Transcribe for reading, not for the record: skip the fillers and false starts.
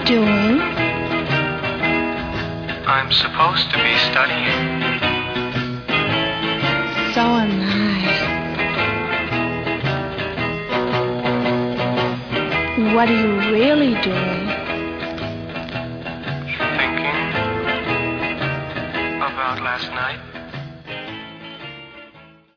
doing? I'm supposed to be studying. So am I. What are you really doing?